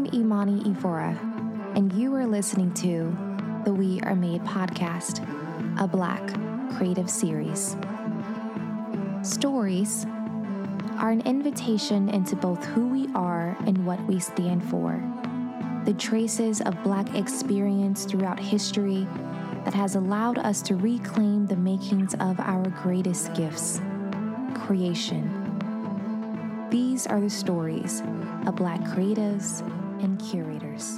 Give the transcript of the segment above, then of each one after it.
I'm Imani Evora, and you are listening to the We Are Made podcast, a Black creative series. Stories are an invitation into both who we are and what we stand for. The traces of Black experience throughout history that has allowed us to reclaim the makings of our greatest gifts, creation. These are the stories of Black creatives and curators.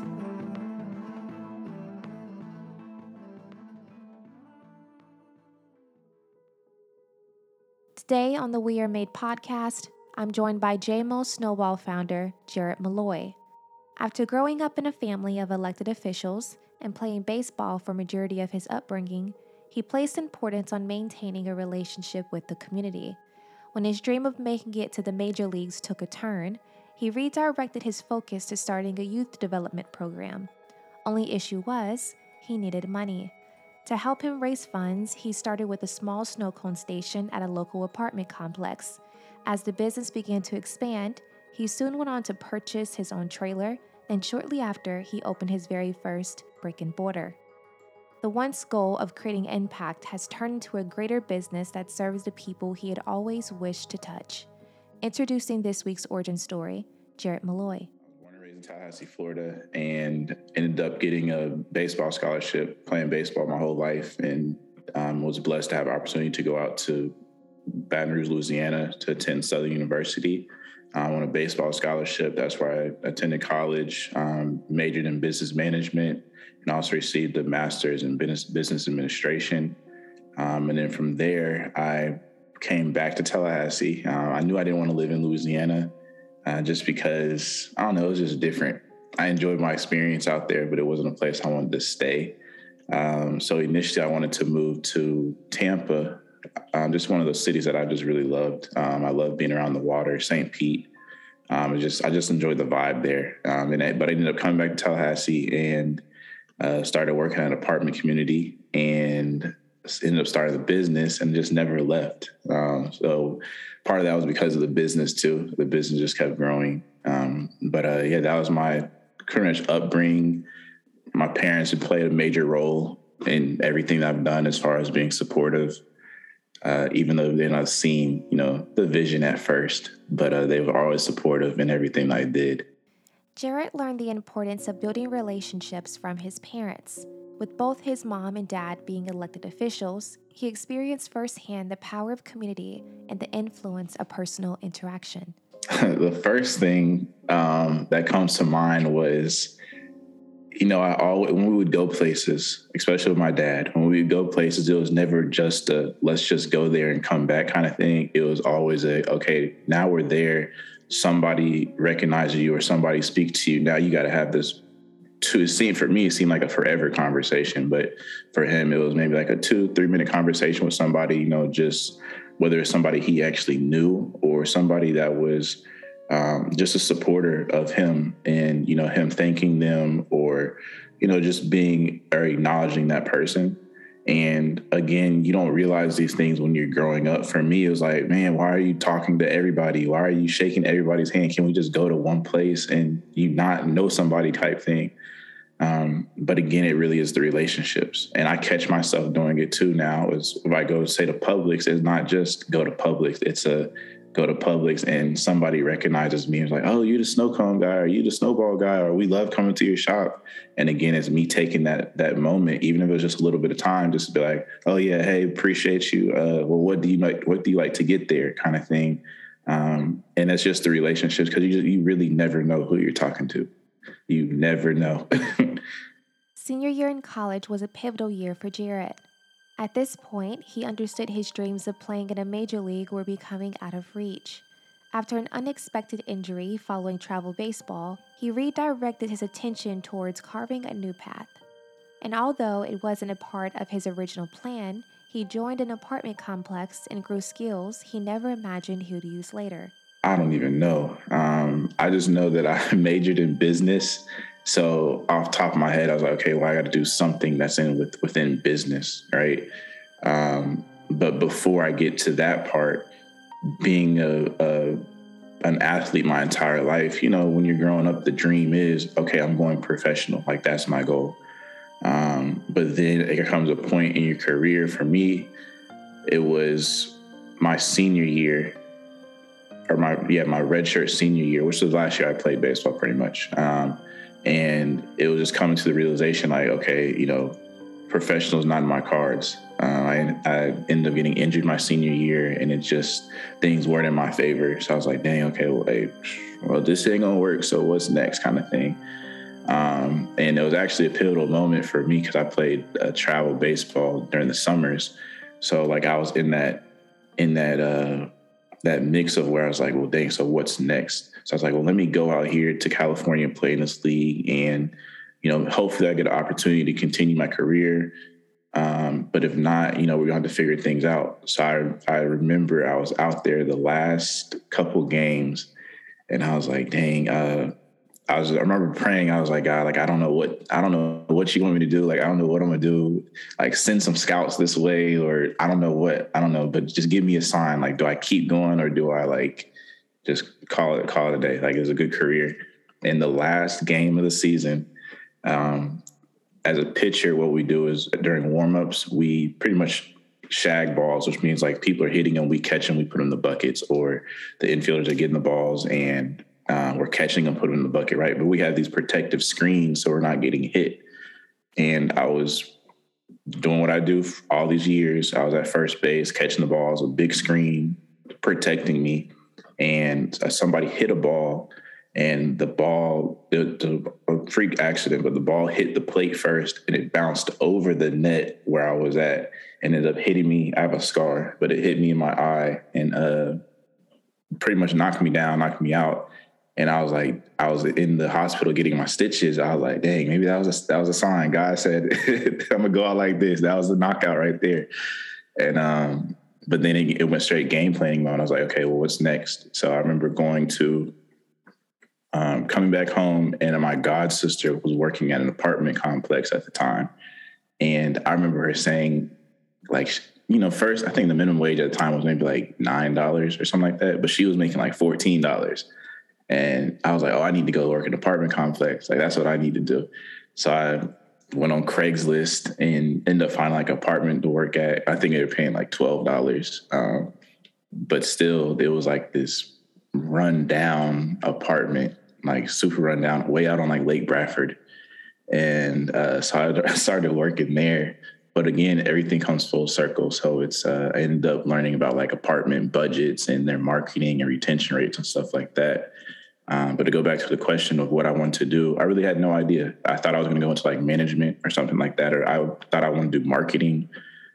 Today on the We Are Made podcast, I'm joined by JMO Snowball founder, Jarrett Malloy. After growing up in a family of elected officials and playing baseball for majority of his upbringing, he placed importance on maintaining a relationship with the community. When his dream of making it to the major leagues took a turn, he redirected his focus to starting a youth development program. Only issue was, he needed money. To help him raise funds, he started with a small snow cone station at a local apartment complex. As the business began to expand, he soon went on to purchase his own trailer, and shortly after, he opened his very first brick and mortar. The once goal of creating impact has turned into a greater business that serves the people he had always wished to touch. Introducing this week's origin story, Jarrett Malloy. Born and raised in Tallahassee, Florida, and ended up getting a baseball scholarship, playing baseball my whole life, and was blessed to have an opportunity to go out to Baton Rouge, Louisiana, to attend Southern University on a baseball scholarship. That's where I attended college, majored in business management, and also received a master's in business administration. And then from there, I came back to Tallahassee. I knew I didn't want to live in Louisiana just because, I don't know, it was just different. I enjoyed my experience out there, but it wasn't a place I wanted to stay. So initially, I wanted to move to Tampa, just one of those cities that I just really loved. I love being around the water, St. Pete. I just enjoyed the vibe there. But I ended up coming back to Tallahassee and started working at an apartment community and ended up starting the business and just never left. So part of that was because of the business too. The business just kept growing. That was my pretty much upbringing. My parents had played a major role in everything that I've done as far as being supportive, even though they're not seeing, the vision at first, but they were always supportive in everything I did. Jarrett learned the importance of building relationships from his parents. With both his mom and dad being elected officials, he experienced firsthand the power of community and the influence of personal interaction. The first thing that comes to mind was, when we would go places, especially with my dad, when we would go places, it was never just a let's just go there and come back kind of thing. It was always okay, now we're there. Somebody recognizes you or somebody speaks to you. Now you got to have this. For me, it seemed like a forever conversation, but for him, it was maybe like a 2-3 minute conversation with somebody, just whether it's somebody he actually knew or somebody that was just a supporter of him and, him thanking them or, just being or acknowledging that person. And again, you don't realize these things when you're growing up. For me, it was like, man, why are you talking to everybody? Why are you shaking everybody's hand? Can we just go to one place and you not know somebody type thing? But again, it really is the relationships. And I catch myself doing it too now. Is if I go say to Publix, it's not just go to Publix. It's a go to Publix and somebody recognizes me and is like, oh, you the snow cone guy, or you the snowball guy, or we love coming to your shop. And again, it's me taking that moment, even if it was just a little bit of time, just to be like, oh yeah, hey, appreciate you. Well, what do you like to get there kind of thing. And it's just the relationships, because you really never know who you're talking to. You never know. Senior year in college was a pivotal year for Jarrett. At this point, he understood his dreams of playing in a major league were becoming out of reach. After an unexpected injury following travel baseball, he redirected his attention towards carving a new path. And although it wasn't a part of his original plan, he joined an apartment complex and grew skills he never imagined he would use later. I don't even know. I just know that I majored in business. So off the top of my head, I was like, okay, well, I got to do something that's within business, right? But before I get to that part, being a an athlete my entire life. You know, when you're growing up, the dream is, okay, I'm going professional. Like, that's my goal. But then there comes a point in your career. For me, it was my senior year, or my redshirt senior year, which was last year I played baseball pretty much. And it was just coming to the realization, like, okay, you know, professional is not in my cards. I ended up getting injured my senior year, and it just, things weren't in my favor. So I was like, dang, okay, well, this ain't gonna work. So what's next, kind of thing. And it was actually a pivotal moment for me because I played travel baseball during the summers. So like I was in that mix of where I was like, well, dang, so what's next? So I was like, well, let me go out here to California and play in this league, and, you know, hopefully I get an opportunity to continue my career. But if not, you know, we're going to have to figure things out. So I remember I was out there the last couple games, and I was like, dang, I remember praying. I was like, God, like, I don't know what you want me to do. Like, I don't know what I'm going to do. Like, send some scouts this way, or I don't know, but just give me a sign. Like, do I keep going, or do I like just call it a day? Like, it was a good career. In the last game of the season, as a pitcher, what we do is during warmups, we pretty much shag balls, which means like people are hitting them, we catch them, we put them in the buckets, or the infielders are getting the balls and we're catching them, put them in the bucket, right? But we have these protective screens so we're not getting hit. And I was doing what I do for all these years. I was at first base, catching the balls, a big screen protecting me. And somebody hit a ball, and the ball, a freak accident, but the ball hit the plate first, and it bounced over the net where I was at and ended up hitting me. I have a scar, but it hit me in my eye and pretty much knocked me down, knocked me out. And I was like, I was in the hospital getting my stitches. I was like, dang, maybe that was a sign. God said, I'm gonna go out like this. That was the knockout right there. And but then it went straight game planning mode. I was like, okay, well, what's next? So I remember coming back home, and my god sister was working at an apartment complex at the time. And I remember her saying, like, you know, first, I think the minimum wage at the time was maybe like $9 or something like that, but she was making like $14. And I was like, oh, I need to go work in an apartment complex. Like, that's what I need to do. So I went on Craigslist and ended up finding like an apartment to work at. I think they were paying like $12. But still, it was like this rundown apartment, like super rundown, way out on like Lake Bradford. And so I started working there. But again, everything comes full circle. So it's I ended up learning about like apartment budgets and their marketing and retention rates and stuff like that. But to go back to the question of what I wanted to do, I really had no idea. I thought I was going to go into like management or something like that, or I thought I wanted to do marketing.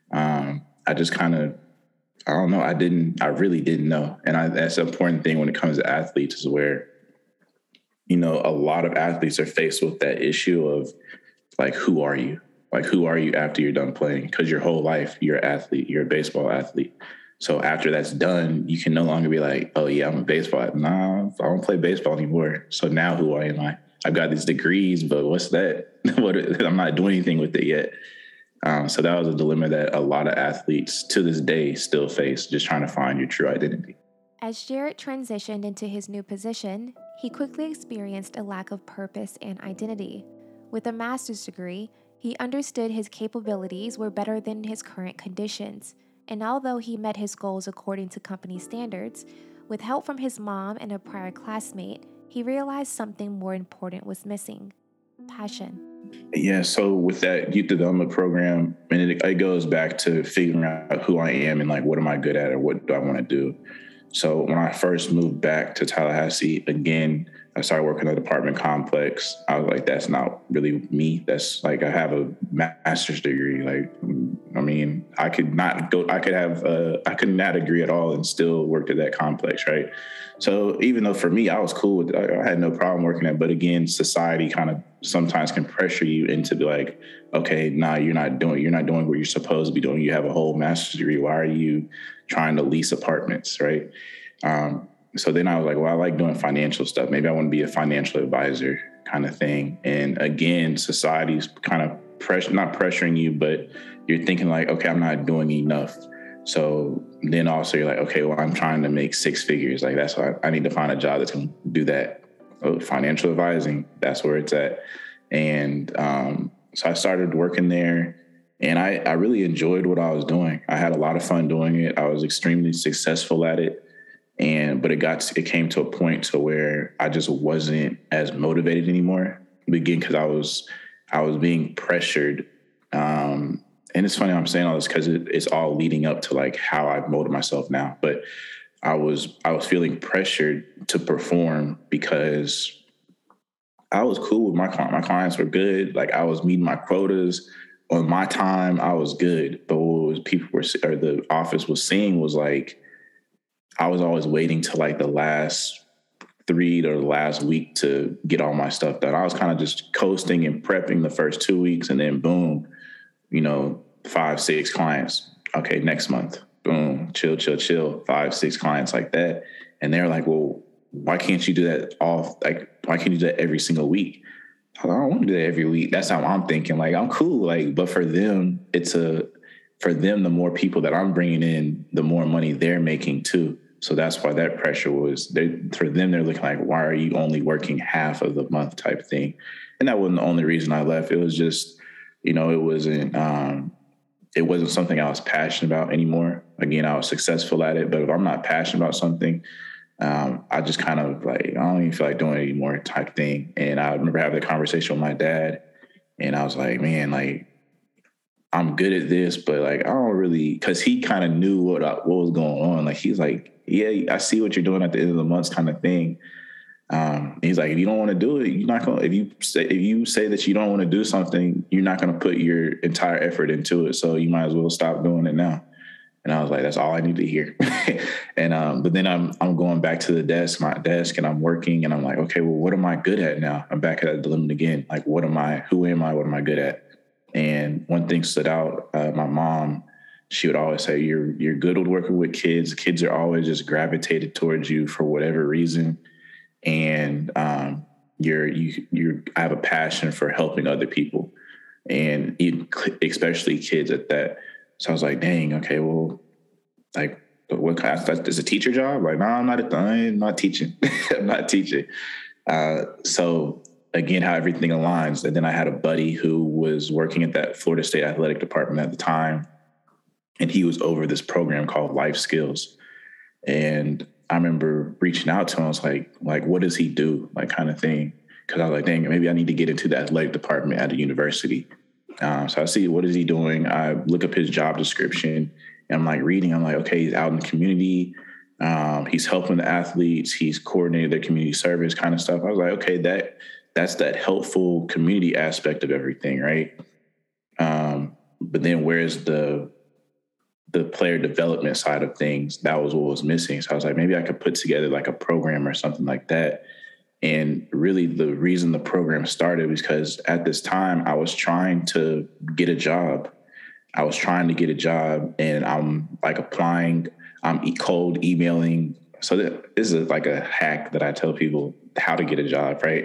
I just kind of, I don't know. I really didn't know. And that's an important thing when it comes to athletes, is where, you know, a lot of athletes are faced with that issue of like, who are you? Like, who are you after you're done playing? Because your whole life, you're an athlete, you're a baseball athlete. So after that's done, you can no longer be like, oh yeah, I'm a baseball athlete. Nah, I don't play baseball anymore. So now who am I? I've got these degrees, but what's that? I'm not doing anything with it yet. So that was a dilemma that a lot of athletes to this day still face, just trying to find your true identity. As Jarrett transitioned into his new position, he quickly experienced a lack of purpose and identity. With a master's degree, he understood his capabilities were better than his current conditions, and although he met his goals according to company standards, with help from his mom and a prior classmate, he realized something more important was missing: passion. Yeah, so with that youth development program, and it goes back to figuring out who I am and like, what am I good at, or what do I want to do? So when I first moved back to Tallahassee, again, I started working at an apartment complex. I was like, that's not really me. That's like, I have a master's degree. Like, I mean, I couldn't have a degree at all and still worked at that complex, right? So even though for me, I was cool with it, I had no problem working at, but again, society kind of sometimes can pressure you into be like, okay, nah, you're not doing what you're supposed to be doing. You have a whole master's degree. Why are you trying to lease apartments, right? So then I was like, well, I like doing financial stuff. Maybe I want to be a financial advisor kind of thing. And again, society's kind of not pressuring you, but you're thinking like, okay, I'm not doing enough. So then also you're like, okay, well, I'm trying to make six figures. Like that's why I need to find a job that's going to do that. Financial advising, that's where it's at. And so I started working there, and I really enjoyed what I was doing. I had a lot of fun doing it. I was extremely successful at it. But it came to a point to where I just wasn't as motivated anymore. Again, because I was being pressured. And it's funny I'm saying all this because it's all leading up to like how I've molded myself now. But I was feeling pressured to perform because I was cool with my clients. My clients were good. Like I was meeting my quotas on my time. I was good. But what the office was seeing was like, I was always waiting till like the last 3 to the last week to get all my stuff done. I was kind of just coasting and prepping the first 2 weeks, and then boom, 5, 6 clients. Okay, next month, boom, chill, 5, 6 clients like that. And they're like, well, why can't you do that why can't you do that every single week? I don't want to do that every week. That's how I'm thinking. Like, I'm cool. Like, but for them, the more people that I'm bringing in, the more money they're making too. So that's why that pressure was for them. They're looking like, why are you only working half of the month type thing? And that wasn't the only reason I left. It was just, it wasn't something I was passionate about anymore. Again, I was successful at it, but if I'm not passionate about something, I just kind of like, I don't even feel like doing it anymore type thing. And I remember having a conversation with my dad, and I was like, man, like, I'm good at this, but like, I don't really, cause he kind of knew what was going on. Like, he's like, yeah, I see what you're doing at the end of the month kind of thing. He's like, if you don't want to do it, you're not going to, if you say that you don't want to do something, you're not going to put your entire effort into it. So you might as well stop doing it now. And I was like, that's all I need to hear. And, but then I'm going back to my desk, and I'm working, and I'm like, okay, well, what am I good at now? I'm back at that dilemma again. Like, who am I? What am I good at? And one thing stood out. My mom, she would always say, you're good with working with kids. Kids are always just gravitated towards you for whatever reason. And I have a passion for helping other people, and especially kids at that. So I was like, dang, okay, well, like, what class? Is a teacher job? Like, no, I'm not teaching. I'm not teaching. So again, how everything aligns. And then I had a buddy who was working at that Florida State athletic department at the time, and he was over this program called Life Skills. And I remember reaching out to him. I was like, what does he do? Like, kind of thing. Cause I was like, dang, maybe I need to get into the athletic department at a university. So I see, what is he doing? I look up his job description, and I'm like reading. I'm like, okay, he's out in the community. He's helping the athletes. He's coordinating their community service kind of stuff. I was like, okay, that's that helpful community aspect of everything, right? But then where's the player development side of things? That was what was missing. So I was like, maybe I could put together like a program or something like that. And really the reason the program started was because at this time I was trying to get a job. And I'm like applying, I'm cold emailing. So this is like a hack that I tell people how to get a job, right?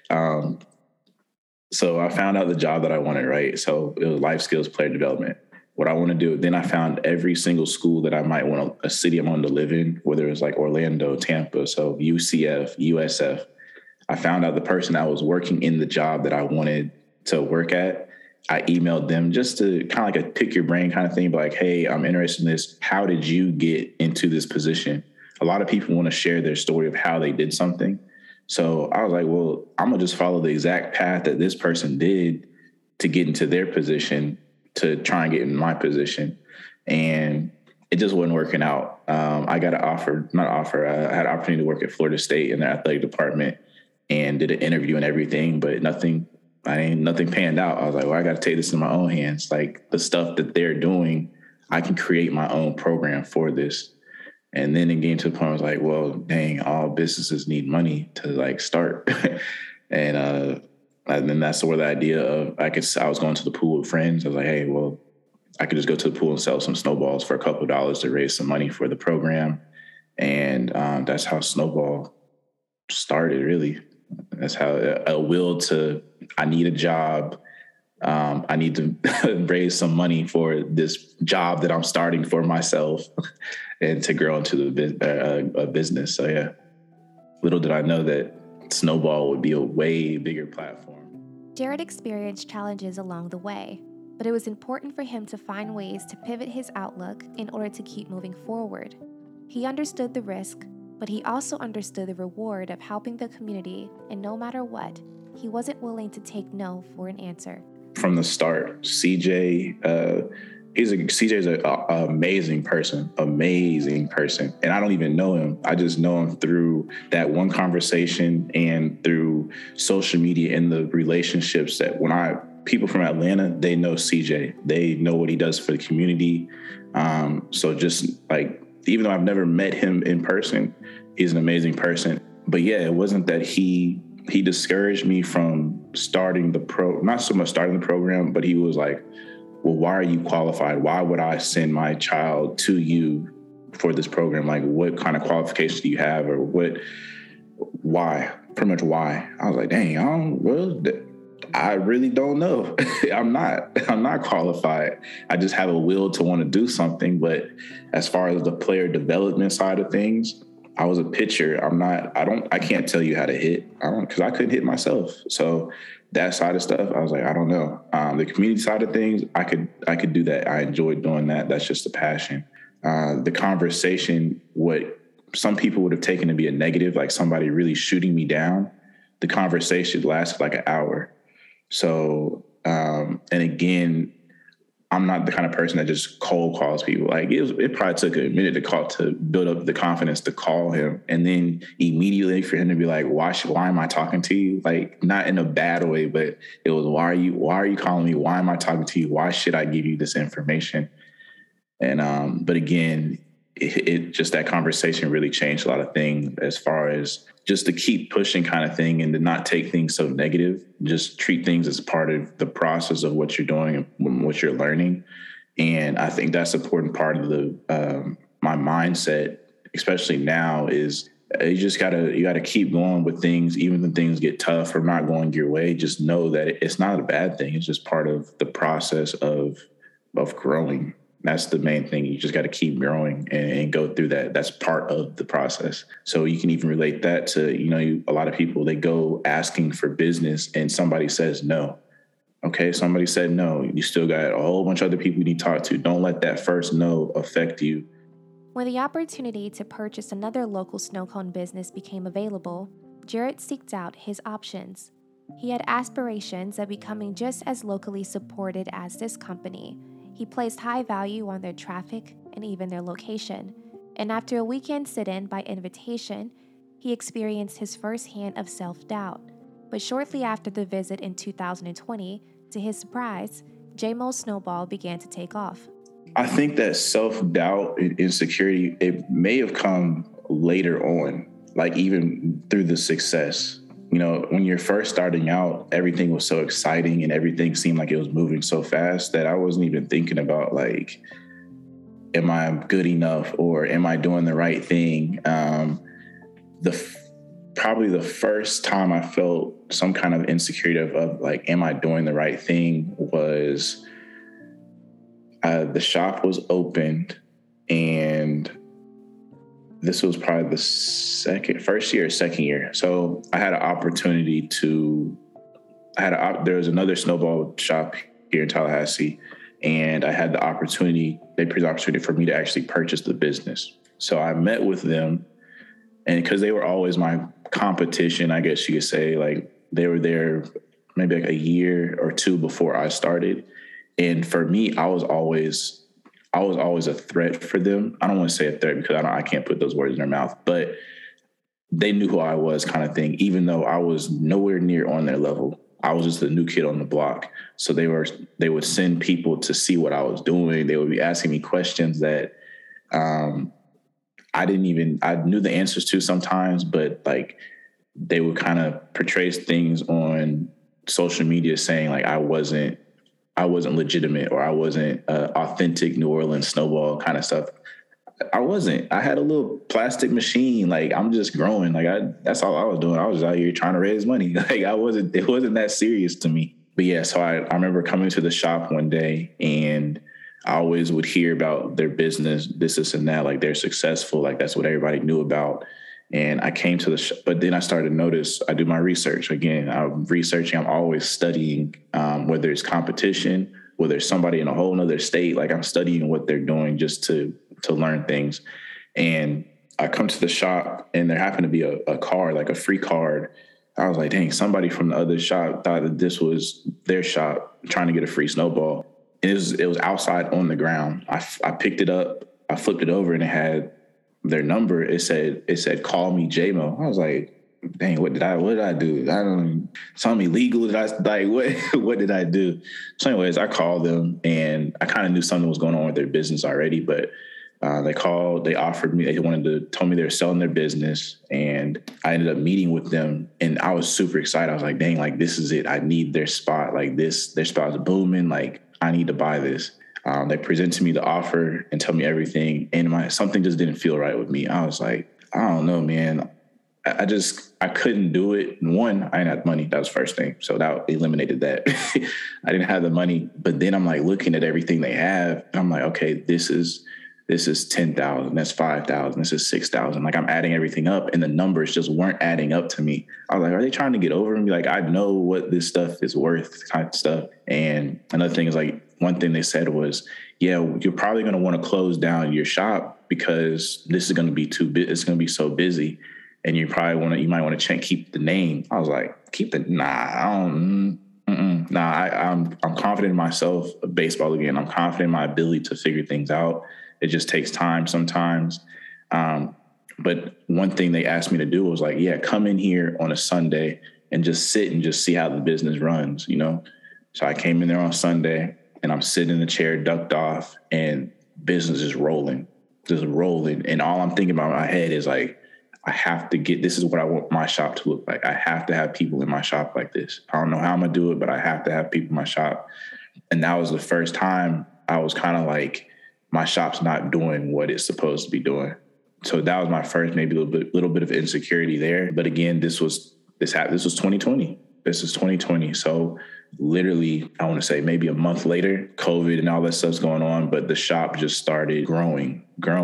So I found out the job that I wanted, right? So it was life skills, player development. What I want to do, then I found every single school that I might want, a city I wanted to live in, whether it's like Orlando, Tampa, so UCF, USF. I found out the person that was working in the job that I wanted to work at. I emailed them just to kind of like a pick your brain kind of thing, but like, hey, I'm interested in this. How did you get into this position? A lot of people want to share their story of how they did something. So I was like, well, I'm going to just follow the exact path that this person did to get into their position, to try and get in my position. And it just wasn't working out. I got I had an opportunity to work at Florida State in the athletic department, and did an interview and everything, but nothing panned out. I was like, well, I got to take this in my own hands. Like, the stuff that they're doing, I can create my own program for this. And then it came to the point I was like, well, dang, all businesses need money to like start. And then that's where the idea of, I was going to the pool with friends. I was like, hey, well, I could just go to the pool and sell some snowballs for a couple of dollars to raise some money for the program. And that's how Snowball started, really. That's how I need a job. I need to raise some money for this job that I'm starting for myself and to grow into a business. So yeah, little did I know that Snowball would be a way bigger platform. Jared experienced challenges along the way, but it was important for him to find ways to pivot his outlook in order to keep moving forward. He understood the risk, but he also understood the reward of helping the community, and no matter what, he wasn't willing to take no for an answer. From the start, CJ's an amazing person, and I don't even know him. I just know him through that one conversation and through social media and the relationships that people from Atlanta, they know CJ. They know what he does for the community. So just like, even though I've never met him in person, he's an amazing person. But yeah, it wasn't that he discouraged me from starting not so much starting the program, but he was like, well, why are you qualified? Why would I send my child to you for this program? Like, what kind of qualifications do you have, or why? Pretty much why. I was like, dang, I really don't know. I'm not qualified. I just have a will to want to do something. But as far as the player development side of things, I was a pitcher. I can't tell you how to hit. Because I couldn't hit myself. So that side of stuff, I was like, I don't know. The community side of things, I could do that. I enjoyed doing that. That's just a passion. The conversation, what some people would have taken to be a negative, like somebody really shooting me down, the conversation lasted like an hour. So, and again, I'm not the kind of person that just cold calls people. Like it probably took a minute to build up the confidence to call him, and then immediately for him to be like, why am I talking to you? Like, not in a bad way, but it was, why are you calling me? Why am I talking to you? Why should I give you this information? And, but again, it just, that conversation really changed a lot of things as far as just to keep pushing kind of thing, and to not take things so negative, just treat things as part of the process of what you're doing and what you're learning. And I think that's an important part of my mindset, especially now, is you gotta keep going with things, even when things get tough or not going your way. Just know that it's not a bad thing. It's just part of the process of growing. That's the main thing. You just got to keep growing and go through that. That's part of the process. So you can even relate that to, a lot of people, they go asking for business and somebody says no. Okay, somebody said no. You still got a whole bunch of other people you need to talk to. Don't let that first no affect you. When the opportunity to purchase another local snow cone business became available, Jared seeked out his options. He had aspirations of becoming just as locally supported as this company. He placed high value on their traffic and even their location, and after a weekend sit-in by invitation, he experienced his first hand of self-doubt. But shortly after the visit in 2020, to his surprise, J-Mo's snowball began to take off. I think that self-doubt and insecurity, it may have come later on, like even through the success. When you're first starting out, everything was so exciting and everything seemed like it was moving so fast that I wasn't even thinking about, like, am I good enough or am I doing the right thing? Probably the first time I felt some kind of insecurity of like, am I doing the right thing, was the shop was opened, and this was probably the first year or second year. So I had an opportunity there was another snowball shop here in Tallahassee, and I had the opportunity, they presented the opportunity for me to actually purchase the business. So I met with them, and because they were always my competition, I guess you could say, like they were there maybe like a year or two before I started. And for me, I was always a threat for them. I don't want to say a threat because I can't put those words in their mouth, but they knew who I was, kind of thing, even though I was nowhere near on their level. I was just a new kid on the block. So they would send people to see what I was doing. They would be asking me questions that I knew the answers to sometimes, but like they would kind of portray things on social media saying like I wasn't legitimate, or I wasn't authentic New Orleans snowball kind of stuff. I wasn't. I had a little plastic machine. Like, I'm just growing. Like, that's all I was doing. I was out here trying to raise money. Like, it wasn't that serious to me. But yeah, so I remember coming to the shop one day, and I always would hear about their business, this, and that, like they're successful. Like that's what everybody knew about. And I came to the shop, but then I started to notice, I do my research. Again, I'm researching, I'm always studying, whether it's competition, whether it's somebody in a whole nother state, like I'm studying what they're doing just to learn things. And I come to the shop, and there happened to be a card, like a free card. I was like, dang, somebody from the other shop thought that this was their shop trying to get a free snowball. And it was outside on the ground. I picked it up, I flipped it over, and it had their number. It said, call me JMO. I was like, dang, what did I do? I don't, something illegal. Did I, like, what did I do? So anyways, I called them, and I kind of knew something was going on with their business already, but they called, they offered me, told me they were selling their business, and I ended up meeting with them, and I was super excited. I was like, dang, like this is it. I need their spot. Like their spot is booming. Like I need to buy this. They presented me the offer and tell me everything. And something just didn't feel right with me. I was like, I don't know, man. I couldn't do it. One, I didn't have money. That was the first thing. So that eliminated that. I didn't have the money. But then I'm like looking at everything they have, and I'm like, okay, this is 10,000. That's 5,000. This is 6,000. Like I'm adding everything up, and the numbers just weren't adding up to me. I was like, are they trying to get over me? Like, I know what this stuff is worth, kind of stuff. And another thing is, like, one thing they said was, yeah, you're probably going to want to close down your shop because this is going to be it's going to be so busy. And you might want to keep the name. I was like, I'm confident in myself, baseball again. I'm confident in my ability to figure things out. It just takes time sometimes. But one thing they asked me to do was like, yeah, come in here on a Sunday and just sit and just see how the business runs, you know? So I came in there on Sunday, and I'm sitting in the chair, ducked off, and business is rolling. And all I'm thinking about in my head is like, this is what I want my shop to look like. I have to have people in my shop like this. I don't know how I'm going to do it, but I have to have people in my shop. And that was the first time I was kind of like, my shop's not doing what it's supposed to be doing. So that was my first, maybe little bit of insecurity there. But again, this was 2020. This is 2020. So literally, I want to say maybe a month later, COVID and all that stuff's going on, but the shop just started growing.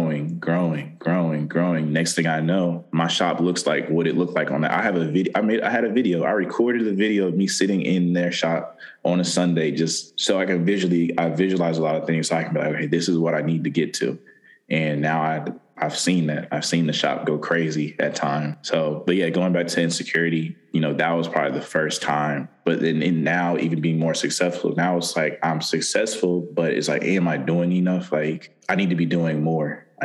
Next thing I know, my shop looks like what it looked like on that. I had a video. I recorded the video of me sitting in their shop on a Sunday, just so I visualize a lot of things. So I can be like, okay, this is what I need to get to. And now I've seen that. I've seen the shop go crazy at times. So, but yeah, going back to insecurity, that was probably the first time. But then now even being more successful, now it's like I'm successful, but it's like, am I doing enough? Like I need to be doing more. But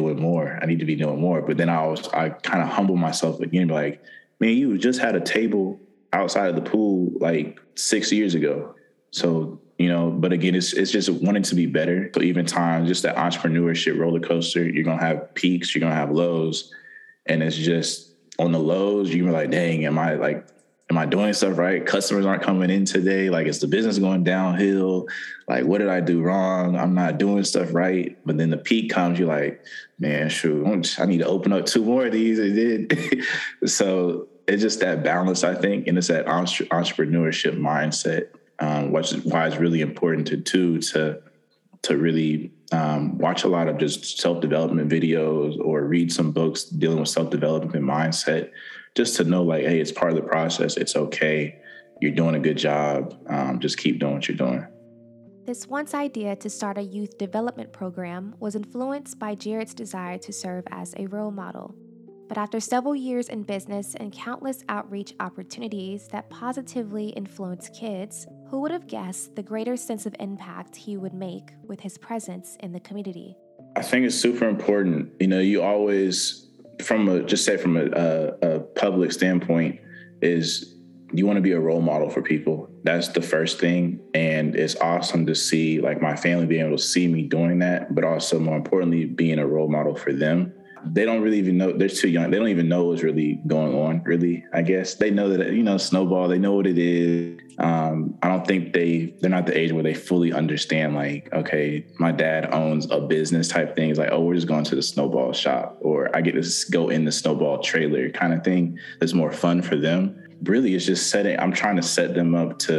then I kind of humble myself again, like, man, you just had a table outside of the pool like 6 years ago. So, but again, it's just wanting to be better. So even times, just that entrepreneurship roller coaster, you're going to have peaks, you're going to have lows. And it's just on the lows, you're like, dang, am I doing stuff right? Customers aren't coming in today. Like, is the business going downhill? Like, what did I do wrong? I'm not doing stuff right. But then the peak comes, you're like, man, shoot, I need to open up 2 more of these. It did. So it's just that balance, I think. And it's that entrepreneurship mindset. Which is why it's really important to really watch a lot of just self-development videos or read some books dealing with self-development mindset, just to know like, hey, it's part of the process. It's okay. You're doing a good job. Just keep doing what you're doing. This once idea to start a youth development program was influenced by Jarrett's desire to serve as a role model. But after several years in business and countless outreach opportunities that positively influenced kids, who would have guessed the greater sense of impact he would make with his presence in the community? I think it's super important. You always, from a public standpoint, is you want to be a role model for people. That's the first thing. And it's awesome to see like my family being able to see me doing that, but also more importantly, being a role model for them. They don't really even know, they're too young. They don't even know what's really going on, really, I guess. They know that, snowball, they know what it is. I don't think they're not the age where they fully understand, like, okay, my dad owns a business type thing. It's like, oh, we're just going to the snowball shop, or I get to go in the snowball trailer kind of thing. That's more fun for them. Really, it's just I'm trying to set them up to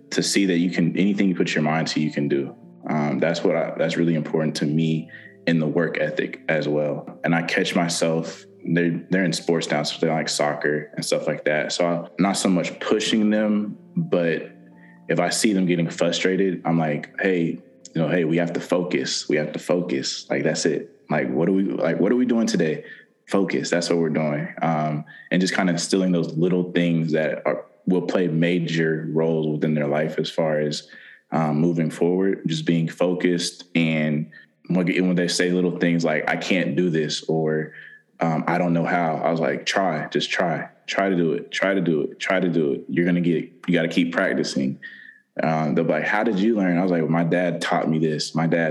to see that you can, anything you put your mind to, you can do. That's really important to me in the work ethic as well. And I catch myself, they're in sports now, so they like soccer and stuff like that. So I'm not so much pushing them, but if I see them getting frustrated, I'm like, hey, we have to focus. We have to focus. Like, that's it. Like, what are we doing today? Focus. That's what we're doing. And just kind of instilling those little things that will play major roles within their life as far as moving forward, just being focused. And when they say little things like, I can't do this, or I don't know how, I was like, try to do it. You got to keep practicing. They'll be like, how did you learn? I was like, well, my dad taught me this.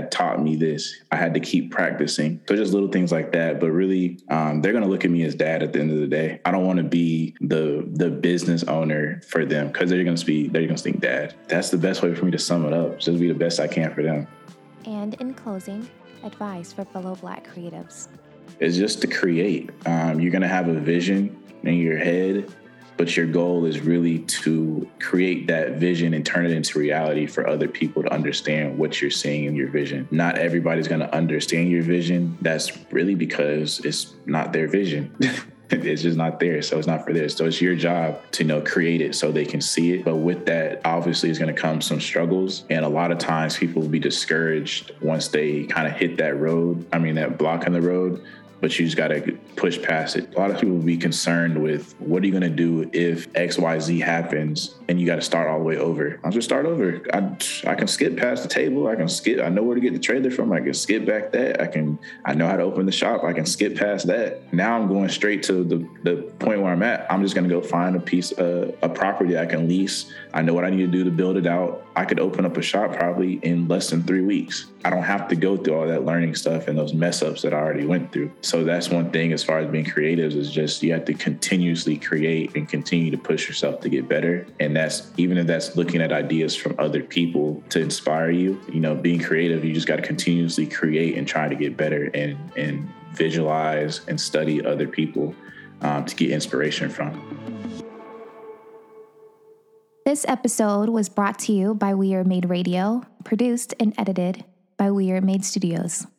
I had to keep practicing. So just little things like that. But really, they're going to look at me as dad at the end of the day. I don't want to be the business owner for them, because they're going to think dad. That's the best way for me to sum it up. Just be the best I can for them. And in closing, advice for fellow Black creatives. It's just to create. You're going to have a vision in your head, but your goal is really to create that vision and turn it into reality for other people to understand what you're seeing in your vision. Not everybody's going to understand your vision. That's really because it's not their vision. It's just not there. So it's not for this. So it's your job to, create it so they can see it. But with that, obviously, is going to come some struggles. And a lot of times people will be discouraged once they kind of hit that block in the road. But you just got to push past it. A lot of people will be concerned with, what are you going to do if X, Y, Z happens and you got to start all the way over? I'll just start over. I can skip past the table. I know where to get the trailer from. I can skip back that. I know how to open the shop. I can skip past that. Now I'm going straight to the point where I'm at. I'm just going to go find a property I can lease. I know what I need to do to build it out. I could open up a shop probably in less than 3 weeks. I don't have to go through all that learning stuff and those mess ups that I already went through. So that's one thing as far as being creatives, is just you have to continuously create and continue to push yourself to get better. And that's, even if that's looking at ideas from other people to inspire you, being creative, you just got to continuously create and try to get better and visualize and study other people to get inspiration from. This episode was brought to you by We Are Made Radio, produced and edited by We Are Made Studios.